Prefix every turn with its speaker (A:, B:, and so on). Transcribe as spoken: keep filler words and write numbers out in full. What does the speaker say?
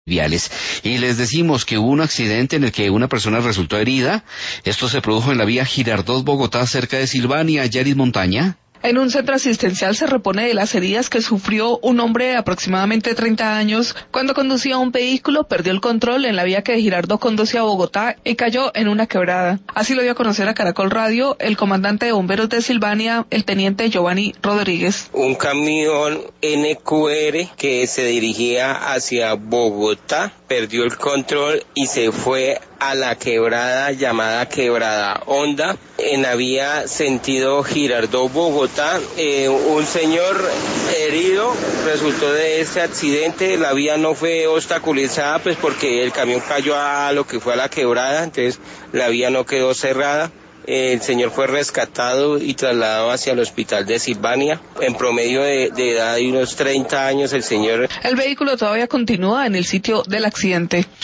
A: viales. Y les decimos que hubo un accidente en el que una persona resultó herida. Esto se produjo en la vía Girardot Bogotá, cerca de Silvania. Yaris Montaña.
B: En un centro asistencial se repone de las heridas que sufrió un hombre de aproximadamente treinta años cuando conducía un vehículo, perdió el control en la vía que de Girardot conduce a Bogotá y cayó en una quebrada. Así lo dio a conocer a Caracol Radio el comandante de bomberos de Silvania, el teniente Giovanni Rodríguez.
C: Un camión N Q R que se dirigía hacia Bogotá perdió el control y se fue a la quebrada llamada Quebrada Honda en la vía sentido Girardot Bogotá. Eh, un señor herido resultó de este accidente. La vía no fue obstaculizada pues porque el camión cayó a lo que fue a la quebrada, entonces la vía no quedó cerrada. El señor fue rescatado y trasladado hacia el hospital de Silvania. En promedio de, de edad de unos treinta años el señor.
B: El vehículo todavía continúa en el sitio del accidente.